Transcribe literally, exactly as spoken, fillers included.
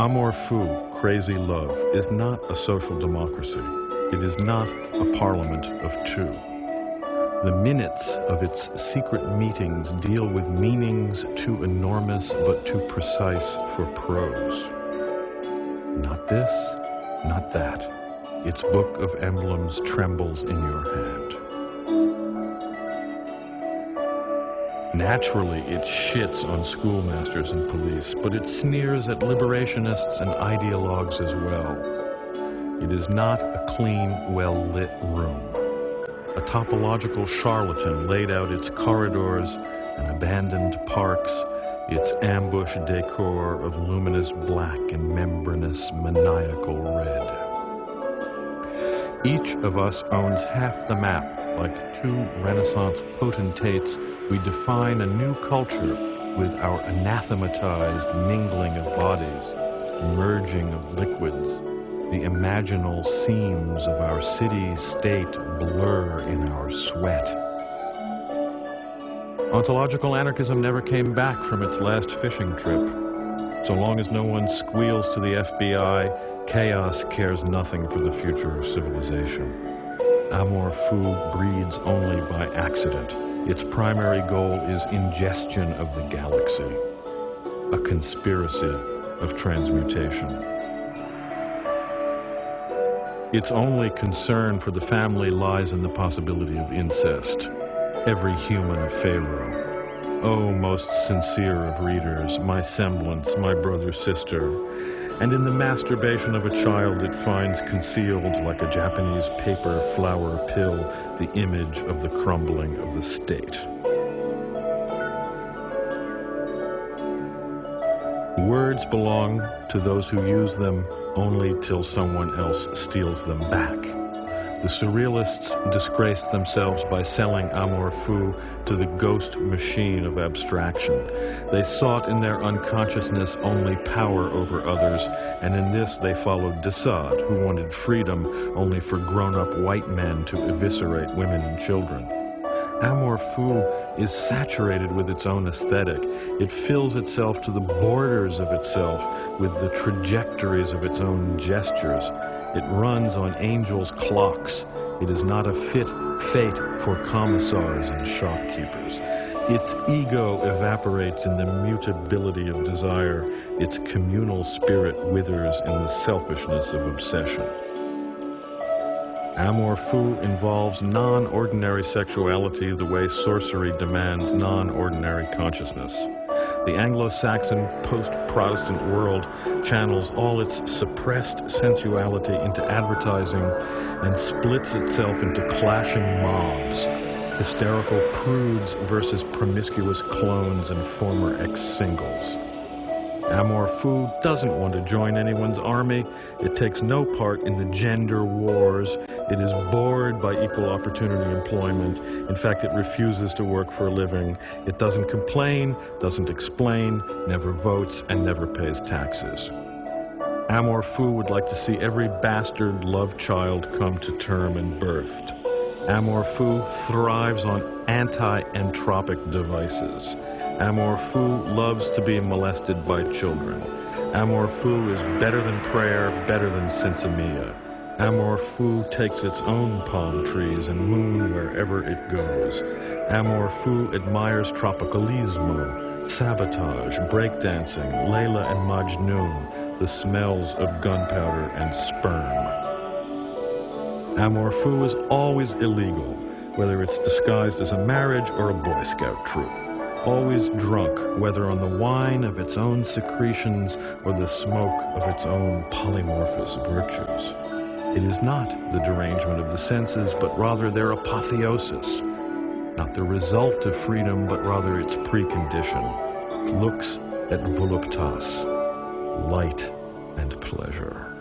Amour fou, crazy love, is not a social democracy. It is not a parliament of two. The minutes of its secret meetings deal with meanings too enormous but too precise for prose. Not this, not that. Its book of emblems trembles in your hand. Naturally, it shits on schoolmasters and police, but it sneers at liberationists and ideologues as well. It is not a clean, well-lit room. A topological charlatan laid out its corridors and abandoned parks, its ambush decor of luminous black and membranous maniacal red. Each of us owns half the map. Like two Renaissance potentates, we define a new culture with our anathematized mingling of bodies, merging of liquids. The imaginal seams of our city-state blur in our sweat. Ontological anarchism never came back from its last fishing trip. So long as no one squeals to the F B I, chaos cares nothing for the future of civilization. Amour fou breeds only by accident. Its primary goal is ingestion of the galaxy, a conspiracy of transmutation. Its only concern for the family lies in the possibility of incest. Every human a pharaoh. Oh, most sincere of readers, my semblance, my brother-sister. And in the masturbation of a child it finds concealed, like a Japanese paper flower pill, the image of the crumbling of the state. Words belong to those who use them only till someone else steals them back. The surrealists disgraced themselves by selling amour fou to the ghost machine of abstraction. They sought in their unconsciousness only power over others, and in this they followed de Sade, who wanted freedom only for grown-up white men to eviscerate women and children. Amour fou is saturated with its own aesthetic. It fills itself to the borders of itself with the trajectories of its own gestures. It runs on angels' clocks. It is not a fit fate for commissars and shopkeepers. Its ego evaporates in the mutability of desire. Its communal spirit withers in the selfishness of obsession. Amour fou involves non-ordinary sexuality the way sorcery demands non-ordinary consciousness. The Anglo-Saxon post-Protestant world channels all its suppressed sensuality into advertising and splits itself into clashing mobs, hysterical prudes versus promiscuous clones and former ex-singles. Amour fou doesn't want to join anyone's army. It takes no part in the gender wars. It is bored by equal opportunity employment. In fact, it refuses to work for a living. It doesn't complain, doesn't explain, never votes, and never pays taxes. Amour fou would like to see every bastard love child come to term and birthed. Amour fou thrives on anti-entropic devices. Amour fou loves to be molested by children. Amour fou is better than prayer, better than sinsemilla. Amour fou takes its own palm trees and moon wherever it goes. Amour fou admires tropicalismo, sabotage, breakdancing, Layla and Majnun, the smells of gunpowder and sperm. Amour fou is always illegal, whether it's disguised as a marriage or a Boy Scout troop. Always drunk, whether on the wine of its own secretions or the smoke of its own polymorphous virtues. It is not the derangement of the senses, but rather their apotheosis. Not the result of freedom, but rather its precondition. Lux et voluptas, light and pleasure.